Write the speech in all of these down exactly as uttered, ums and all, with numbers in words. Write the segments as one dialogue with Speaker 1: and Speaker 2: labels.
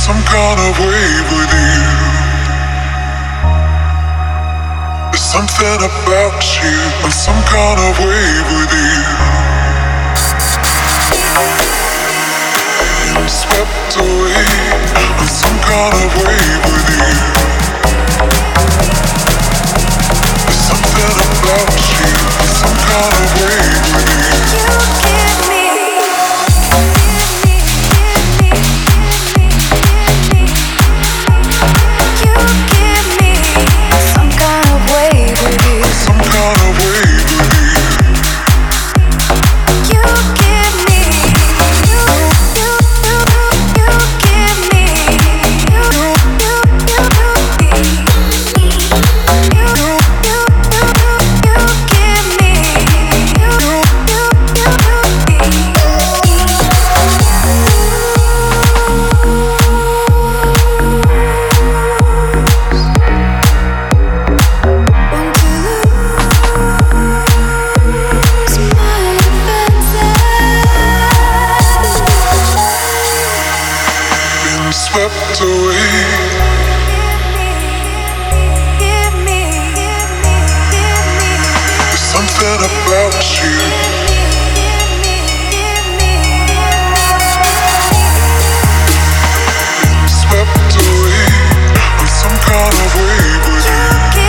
Speaker 1: some kind of wave with you. There's something about you, and some kind of wave with you. I'm swept away, and some kind of wave with you. There's something about you, and some kind of wave with you. You give me. Swept away. There's something about you. Swept away on some kind of wave with you.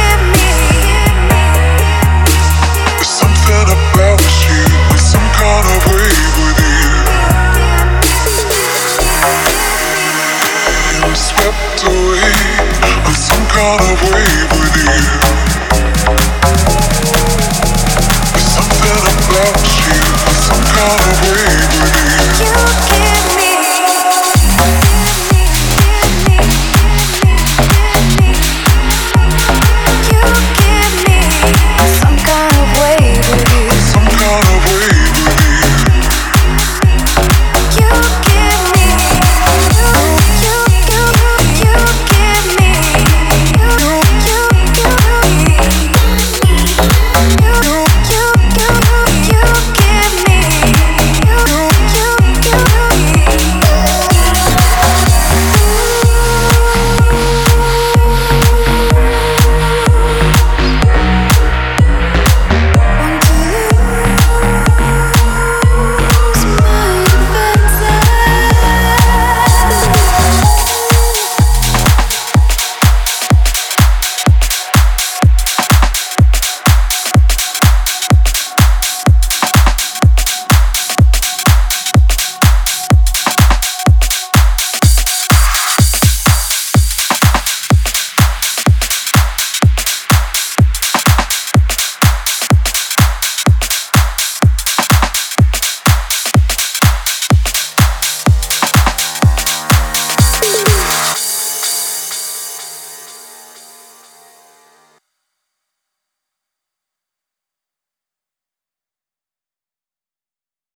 Speaker 1: There's something about you on some kind of wave with you. Swept away on some kind of wave with you. There's something about you, some kind of wave with you.